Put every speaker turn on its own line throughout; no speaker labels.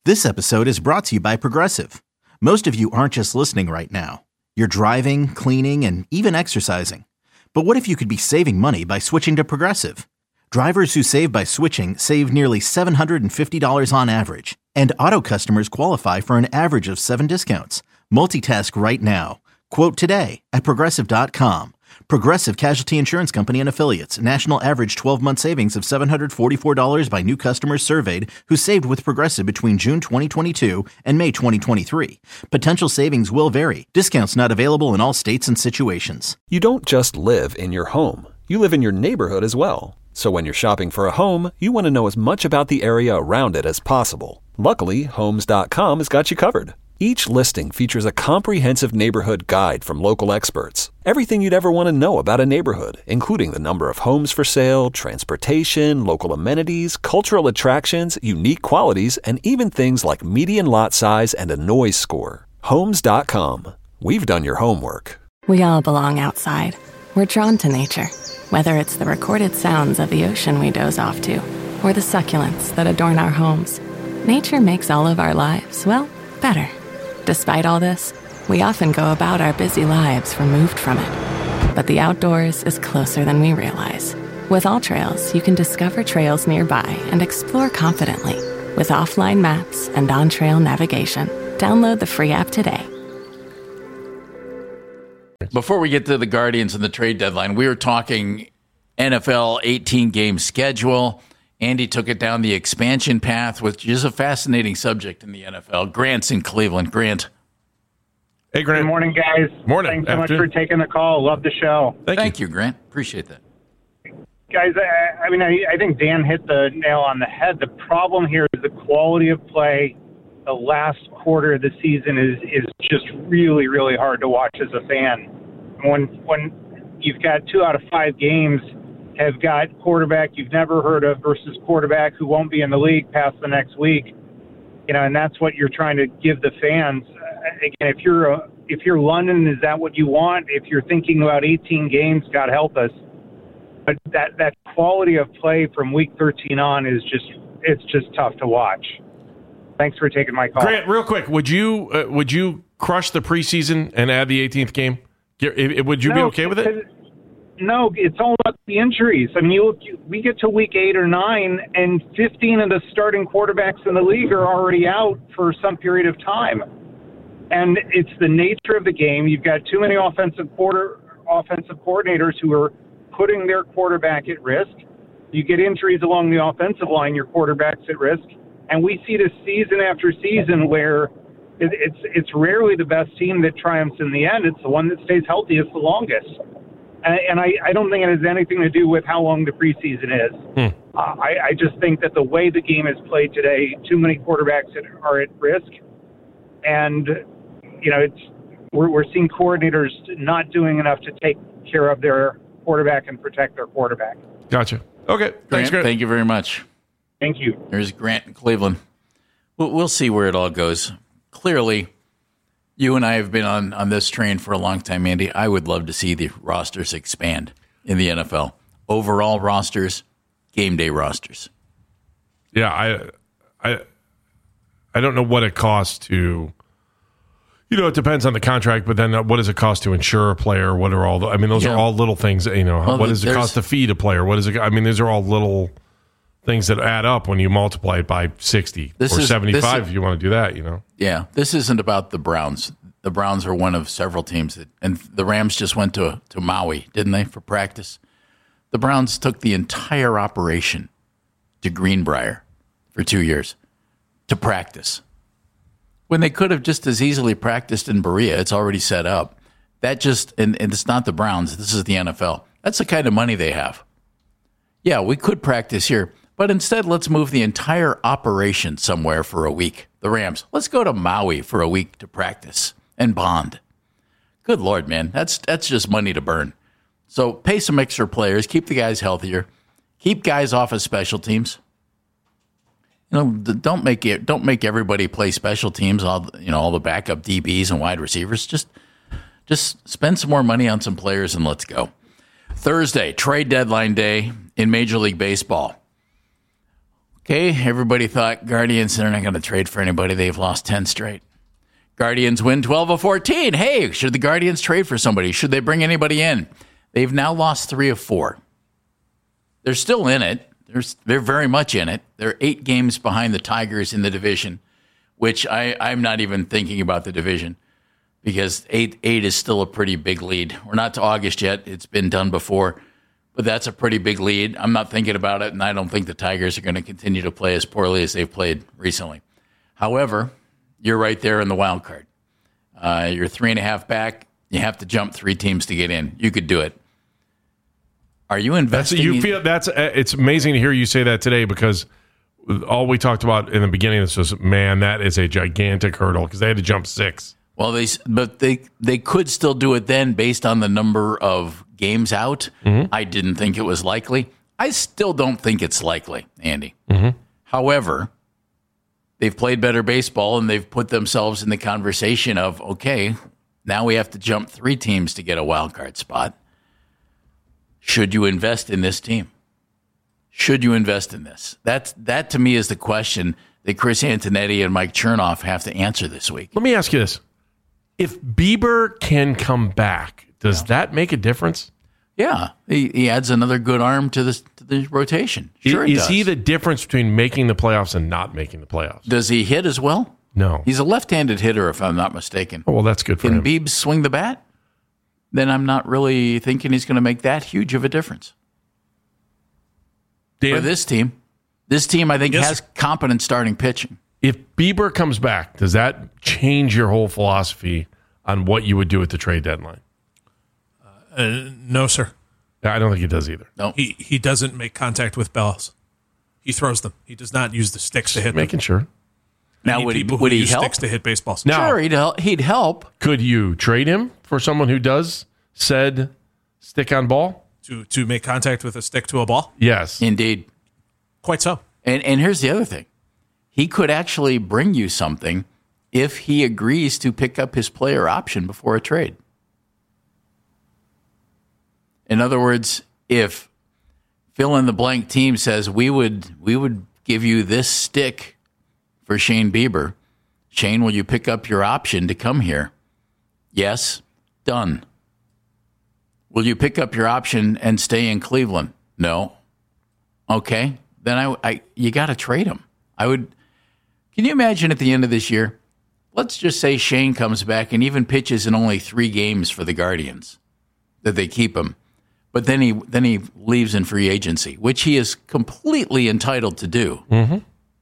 This episode is brought to you by Progressive. Most of you aren't just listening right now. You're driving, cleaning, and even exercising. But what if you could be saving money by switching to Progressive? Drivers who save by switching save nearly $750 on average. And auto customers qualify for an average of 7 discounts. Multitask right now. Quote today at Progressive.com. Progressive Casualty Insurance Company and Affiliates. National average 12-month savings of $744 by new customers surveyed who saved with Progressive between June 2022 and May 2023. Potential savings will vary. Discounts not available in all states and situations.
You don't just live in your home. You live in your neighborhood as well. So when you're shopping for a home, you want to know as much about the area around it as possible. Luckily, Homes.com has got you covered. Each listing features a comprehensive neighborhood guide from local experts. Everything you'd ever want to know about a neighborhood, including the number of homes for sale, transportation, local amenities, cultural attractions, unique qualities, and even things like median lot size and a noise score. Homes.com. We've done your homework.
We all belong outside. We're drawn to nature, whether it's the recorded sounds of the ocean we doze off to, or the succulents that adorn our homes. Nature makes all of our lives, well, better. Despite all this, we often go about our busy lives removed from it. But the outdoors is closer than we realize. With AllTrails, you can discover trails nearby and explore confidently. With offline maps and on-trail navigation, download the free app today.
Before we get to the Guardians and the trade deadline, we were talking NFL 18-game schedule. Andy took it down the expansion path, which is a fascinating subject in the NFL. Grant's in Cleveland. Grant.
Hey, Grant.
Good morning, guys.
Morning.
Thanks so much for taking the call. Love the show.
Thank you, Grant. Appreciate that.
Guys, I think Dan hit the nail on the head. The problem here is the quality of play. The last quarter of the season is just really, really hard to watch as a fan. When you've got 2 out of 5 games have got quarterback you've never heard of versus quarterback who won't be in the league past the next week, and that's what you're trying to give the fans. Again, if you're London, is that what you want? If you're thinking about 18 games, God help us. But that quality of play from week 13 on is just tough to watch. Thanks for taking my call.
Grant, real quick, would you crush the preseason and add the 18th game? Would you be okay with it?
No, it's all about the injuries. I mean, we get to week 8 or 9, and 15 of the starting quarterbacks in the league are already out for some period of time. And it's the nature of the game. You've got too many offensive coordinators who are putting their quarterback at risk. You get injuries along the offensive line, your quarterback's at risk. And we see this season after season where it's rarely the best team that triumphs in the end. It's the one that stays healthiest the longest. And I don't think it has anything to do with how long the preseason is. I just think that the way the game is played today, too many quarterbacks are at risk. And, we're seeing coordinators not doing enough to take care of their quarterback and protect their quarterback.
Gotcha. Okay. Thanks, Grant.
Thank you very much.
Thank you.
There's Grant in Cleveland. We'll see where it all goes. Clearly, you and I have been on this train for a long time, Andy. I would love to see the rosters expand in the NFL. Overall rosters, game day rosters.
Yeah, I don't know what it costs to, it depends on the contract, but then what does it cost to insure a player? What are all those are all little things, what does it cost to feed a player? What is it? These are all little things that add up when you multiply it by 60 or 75 if you want to do that,
Yeah, this isn't about the Browns. The Browns are one of several teams, and the Rams just went to Maui, didn't they, for practice? The Browns took the entire operation to Greenbrier for 2 years to practice. When they could have just as easily practiced in Berea, it's already set up. And it's not the Browns, this is the NFL. That's the kind of money they have. Yeah, we could practice here, but instead let's move the entire operation somewhere for a week. The Rams, let's go to Maui for a week to practice and bond. Good Lord, man, that's just money to burn. So pay some extra players, keep the guys healthier, keep guys off of special teams. Don't make everybody play special teams. All the backup DBs and wide receivers. Just spend some more money on some players and let's go. Thursday, trade deadline day in Major League Baseball. Okay, everybody thought Guardians, they're not going to trade for anybody. They've lost 10 straight. Guardians win 12 of 14. Hey, should the Guardians trade for somebody? Should they bring anybody in? They've now lost 3 of 4. They're still in it. They're very much in it. They're 8 games behind the Tigers in the division, which I'm not even thinking about the division because 8 is still a pretty big lead. We're not to August yet. It's been done before. But that's a pretty big lead. I'm not thinking about it, and I don't think the Tigers are going to continue to play as poorly as they've played recently. However, you're right there in the wild card. You're 3.5 back. You have to jump 3 teams to get in. You could do it. Are you investing?
It's amazing to hear you say that today because all we talked about in the beginning of this was, man, that is a gigantic hurdle because they had to jump 6.
Well, they could still do it then based on the number of games out. Mm-hmm. I didn't think it was likely. I still don't think it's likely, Andy.
Mm-hmm.
However, they've played better baseball and they've put themselves in the conversation of, okay, now we have to jump 3 teams to get a wild card spot. Should you invest in this team? Should you invest in this? That to me is the question that Chris Antonetti and Mike Chernoff have to answer this week.
Let me ask you this. If Bieber can come back, does that make a difference?
Yeah. He adds another good arm to the rotation. Sure
Is he the difference between making the playoffs and not making the playoffs?
Does he hit as well?
No.
He's a left-handed hitter, if I'm not mistaken.
Oh, well, that's good for him.
Can Biebs swing the bat? Then I'm not really thinking he's going to make that huge of a difference.
Dan,
for this team, I think, has competent starting pitching.
If Bieber comes back, does that change your whole philosophy on what you would do at the trade deadline?
No, sir.
I don't think he does either.
No.
He doesn't make contact with balls. He throws them. He does not use the sticks to hit them.
Making sure.
Now, would he
use
help?
Sticks to hit baseballs.
Now,
sure, he'd help.
Could you trade him for someone who does said stick on ball?
To make contact with a stick to a ball?
Yes.
Indeed.
Quite so.
And here's the other thing. He could actually bring you something if he agrees to pick up his player option before a trade. In other words, if fill-in-the-blank team says, we would give you this stick for Shane Bieber, Shane, will you pick up your option to come here? Yes. Done. Will you pick up your option and stay in Cleveland? No. Okay. Then you got to trade him. Can you imagine at the end of this year, let's just say Shane comes back and even pitches in only 3 games for the Guardians, that they keep him. But then he leaves in free agency, which he is completely entitled to do.
Mm-hmm.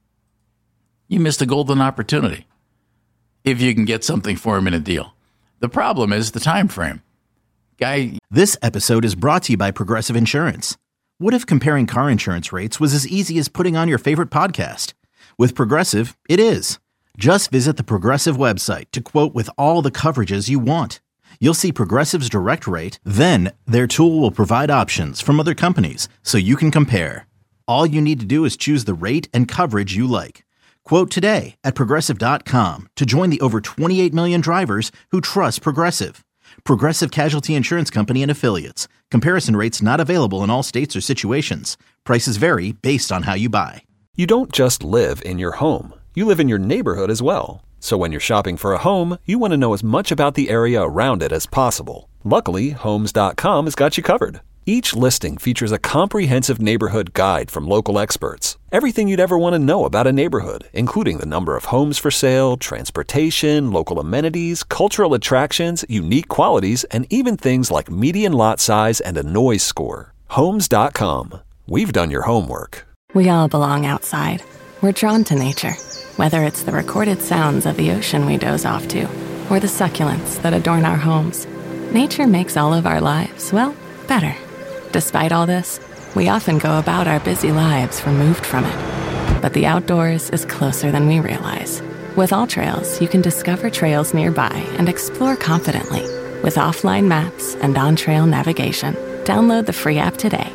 You missed a golden opportunity if you can get something for him in a deal. The problem is the time frame.
This episode is brought to you by Progressive Insurance. What if comparing car insurance rates was as easy as putting on your favorite podcast? With Progressive, it is. Just visit the Progressive website to quote with all the coverages you want. You'll see Progressive's direct rate, then their tool will provide options from other companies so you can compare. All you need to do is choose the rate and coverage you like. Quote today at Progressive.com to join the over 28 million drivers who trust Progressive. Progressive Casualty Insurance Company and Affiliates. Comparison rates not available in all states or situations. Prices vary based on how you buy.
You don't just live in your home. You live in your neighborhood as well. So when you're shopping for a home, you want to know as much about the area around it as possible. Luckily, Homes.com has got you covered. Each listing features a comprehensive neighborhood guide from local experts. Everything you'd ever want to know about a neighborhood, including the number of homes for sale, transportation, local amenities, cultural attractions, unique qualities, and even things like median lot size and a noise score. Homes.com. We've done your homework.
We all belong outside. We're drawn to nature, whether it's the recorded sounds of the ocean we doze off to, or the succulents that adorn our homes. Nature makes all of our lives, well, better. Despite all this, we often go about our busy lives removed from it. But the outdoors is closer than we realize. With AllTrails, you can discover trails nearby and explore confidently with offline maps and on-trail navigation. Download the free app today.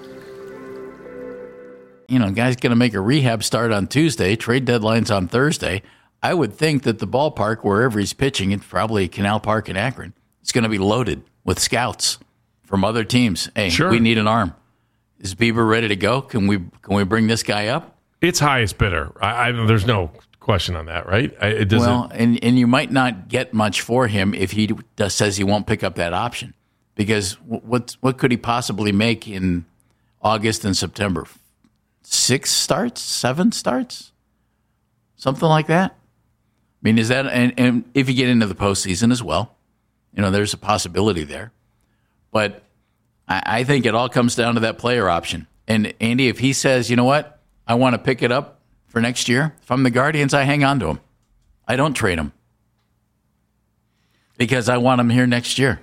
Guy's going to make a rehab start on Tuesday, trade deadline's on Thursday. I would think that the ballpark, wherever he's pitching, it's probably Canal Park in Akron, it's going to be loaded with scouts from other teams. Hey,
sure.
We need an arm. Is Bieber ready to go? Can we bring this guy up?
It's highest bidder. There's no question on that, right? It doesn't.
Well, and you might not get much for him if he says he won't pick up that option, because what could he possibly make in August and September? 6 starts, 7 starts, something like that. I mean, is that and if you get into the postseason as well, there's a possibility there. But I think it all comes down to that player option. And Andy, if he says, you know what, I want to pick it up for next year, if I'm the Guardians, I hang on to him. I don't trade him because I want him here next year.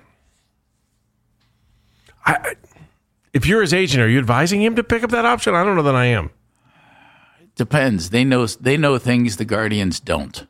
If you're his agent, are you advising him to pick up that option? I don't know that I am.
It depends. They know things the Guardians don't.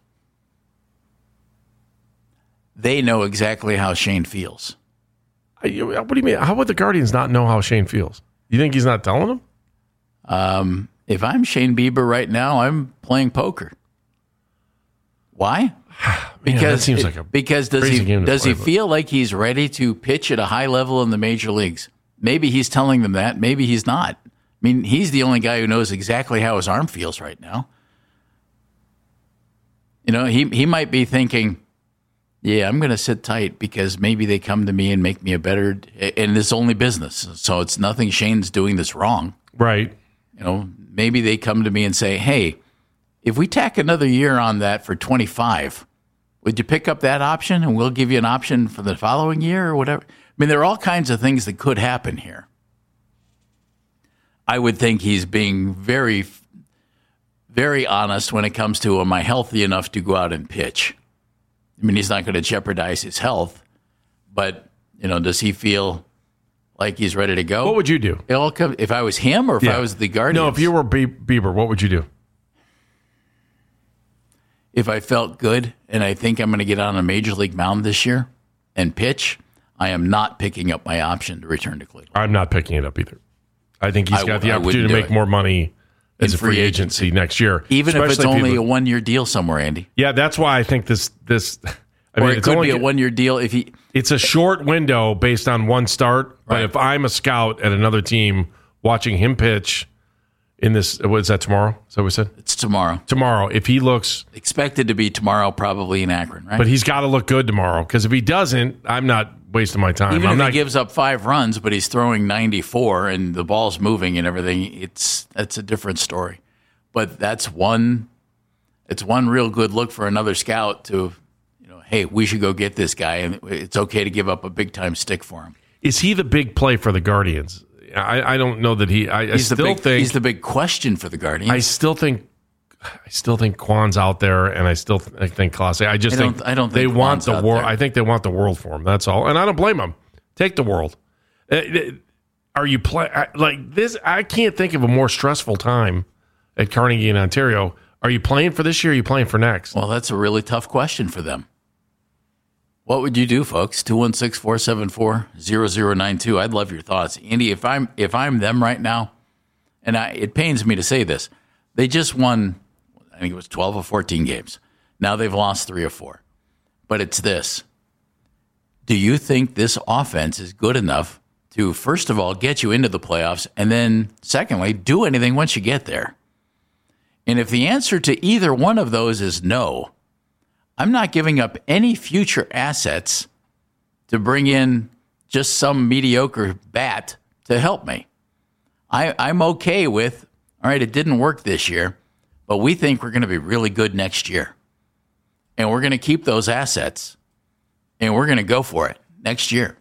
They know exactly how Shane feels.
What do you mean? How would the Guardians not know how Shane feels? You think he's not telling them?
If I'm Shane Bieber right now, I'm playing poker. Why?
That seems like
does he feel like he's ready to pitch at a high level in the major leagues? Maybe he's telling them that. Maybe he's not. I mean, he's the only guy who knows exactly how his arm feels right now. He might be thinking, yeah, I'm going to sit tight because maybe they come to me and make me a better, and it's only business. So it's nothing Shane's doing that's wrong.
Right.
Maybe they come to me and say, hey, if we tack another year on that for 25, would you pick up that option and we'll give you an option for the following year or whatever? I mean, there are all kinds of things that could happen here. I would think he's being very, very honest when it comes to, am I healthy enough to go out and pitch? I mean, he's not going to jeopardize his health, but, does he feel like he's ready to go?
What would you do?
If I was him or if I was the Guardians?
No, if you were Bieber, what would you do?
If I felt good and I think I'm going to get on a major league mound this year and pitch, I am not picking up my option to return to Cleveland.
I'm not picking it up either. I think he's got the opportunity to make more money as a free agency next year.
Even if it's only a 1-year deal somewhere, Andy.
Yeah, that's why I think this
it could be a 1-year deal if he.
It's a short window based on one start.
Right.
But if I'm a scout at another team watching him pitch in this, what is that, tomorrow? Is that what we said?
It's tomorrow.
Tomorrow. If he looks
expected to be tomorrow, probably in Akron, right?
But he's got to look good tomorrow, because if he doesn't, I'm not wasting my time.
Even if he gives up 5 runs, but he's throwing 94 and the ball's moving and everything, that's a different story. But it's one real good look for another scout to, hey, we should go get this guy, and it's okay to give up a big time stick for him.
Is he the big play for the Guardians? I don't know that he. I still think
he's the big question for the Guardians.
I still think Kwan's out there, and I think Clase. I don't think they want the world. I think they want the world for him. That's all, and I don't blame them. Take the world. Are you like this? I can't think of a more stressful time at Carnegie in Ontario. Are you playing for this year? Or are you playing for next?
Well, that's a really tough question for them. What would you do, folks? 216-474-0092. I'd love your thoughts. Andy, if I'm them right now, and it pains me to say this, they just won, I think it was 12 or 14 games. Now they've lost 3 or 4. But it's this. Do you think this offense is good enough to, first of all, get you into the playoffs, and then, secondly, do anything once you get there? And if the answer to either one of those is no, I'm not giving up any future assets to bring in just some mediocre bat to help me. I'm okay with, all right, it didn't work this year, but we think we're going to be really good next year. And we're going to keep those assets, and we're going to go for it next year.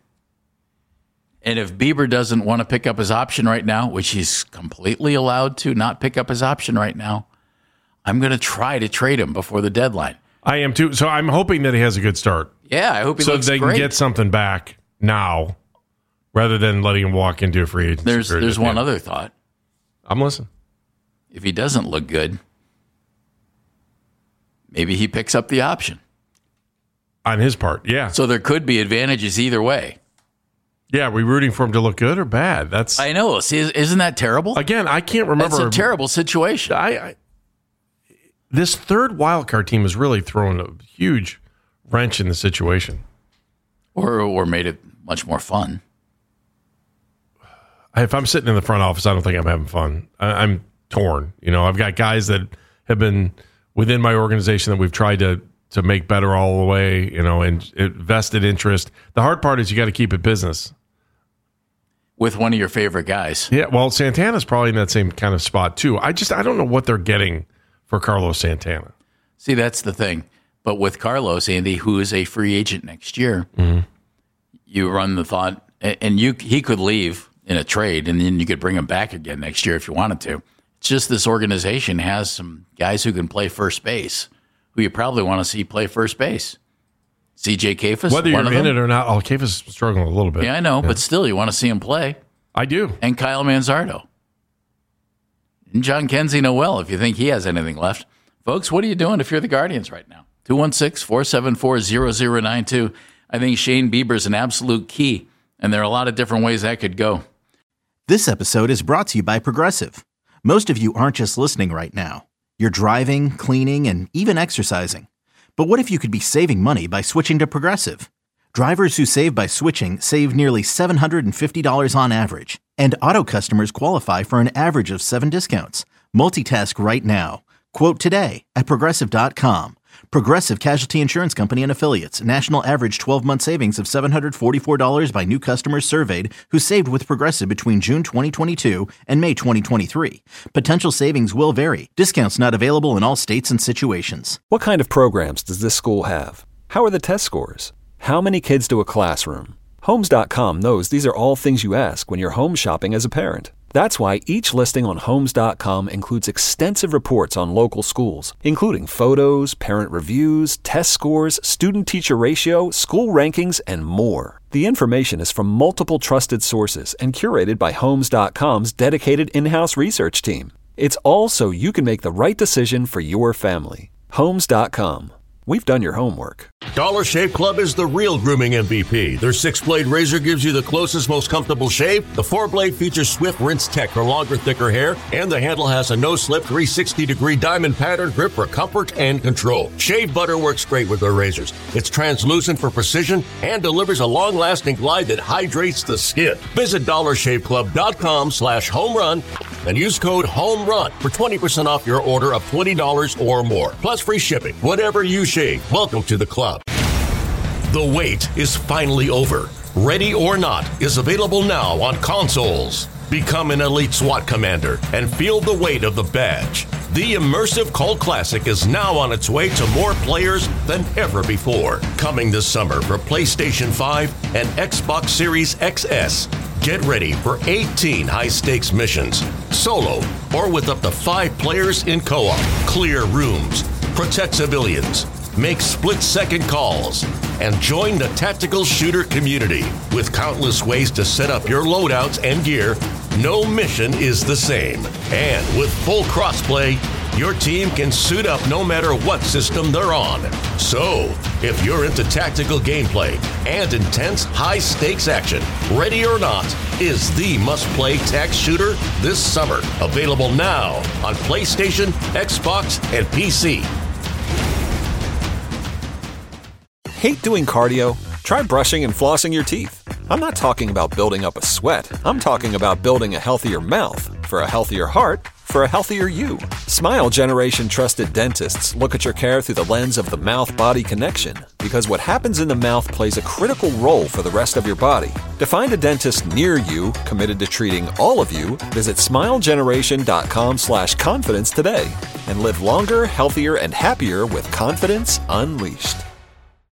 And if Bieber doesn't want to pick up his option right now, which he's completely allowed to not pick up his option right now, I'm going to try to trade him before the deadline.
I am too. So I'm hoping that he has a good start.
Yeah, I hope he looks great.
So they can get something back now rather than letting him walk into a free agency.
There's one other thought.
I'm listening.
If he doesn't look good, maybe he picks up the option.
On his part, yeah.
So there could be advantages either way.
Yeah, are we rooting for him to look good or bad?
I know. See, isn't that terrible?
Again, I can't remember.
That's a terrible situation.
This third wildcard team has really thrown a huge wrench in the situation.
Or made it much more fun.
If I'm sitting in the front office, I don't think I'm having fun. I'm torn. I've got guys that have been within my organization that we've tried to make better all the way, and vested interest. The hard part is you got to keep it business.
With one of your favorite guys.
Yeah, well, Santana's probably in that same kind of spot too. I don't know what they're getting for Carlos Santana.
See, that's the thing. But with Carlos, Andy, who is a free agent next year, you run the thought, and he could leave in a trade, and then you could bring him back again next year if you wanted to. It's just this organization has some guys who can play first base, who you probably want to see play first base. C.J. Kefis,
whether you're in it or not. Kefis is struggling a little bit.
Yeah, I know, but still, you want to see him play.
I do.
And Kyle Manzardo. And John Kenzie Noel, if you think he has anything left. Folks, what are you doing if you're the Guardians right now? 216-474-0092. I think Shane Bieber's an absolute key, and there are a lot of different ways that could go.
This episode is brought to you by Progressive. Most of you aren't just listening right now. You're driving, cleaning, and even exercising. But what if you could be saving money by switching to Progressive? Drivers who save by switching save nearly $750 on average, and auto customers qualify for an average of 7 discounts. Multitask right now. Quote today at Progressive.com. Progressive Casualty Insurance Company and Affiliates. National average 12-month savings of $744 by new customers surveyed who saved with Progressive between June 2022 and May 2023. Potential savings will vary. Discounts not available in all states and situations.
What kind of programs does this school have? How are the test scores? How many kids to a classroom? Homes.com knows these are all things you ask when you're home shopping as a parent. That's why each listing on Homes.com includes extensive reports on local schools, including photos, parent reviews, test scores, student-teacher ratio, school rankings, and more. The information is from multiple trusted sources and curated by Homes.com's dedicated in-house research team. It's all so you can make the right decision for your family. Homes.com. We've done your homework.
Dollar Shave Club is the real grooming MVP. Their 6-blade razor gives you the closest, most comfortable shave. The 4-blade features swift rinse tech for longer, thicker hair. And the handle has a no-slip 360-degree diamond pattern grip for comfort and control. Shave butter works great with their razors. It's translucent for precision and delivers a long-lasting glide that hydrates the skin. Visit DollarShaveClub.com/homerun and use code HOMERUN for 20% off your order of $20 or more. Plus free shipping. Whatever you shave, welcome to the club. The wait is finally over. Ready or Not is available now on consoles. Become an elite SWAT commander and feel the weight of the badge. The immersive cult classic is now on its way to more players than ever before. Coming this summer for PlayStation 5 and Xbox Series XS. Get ready for 18 high-stakes missions, solo or with up to 5 players in co-op. Clear rooms, protect civilians, make split-second calls, and join the tactical shooter community. With countless ways to set up your loadouts and gear, no mission is the same. And with full crossplay, your team can suit up no matter what system they're on. So, if you're into tactical gameplay and intense high-stakes action, Ready or Not is the must-play tac shooter this summer. Available now on PlayStation, Xbox, and PC.
Hate doing cardio? Try brushing and flossing your teeth. I'm not talking about building up a sweat. I'm talking about building a healthier mouth for a healthier heart for a healthier you. Smile Generation trusted dentists look at your care through the lens of the mouth-body connection, because what happens in the mouth plays a critical role for the rest of your body. To find a dentist near you committed to treating all of you, visit smilegeneration.com/confidence today and live longer, healthier, and happier with confidence unleashed.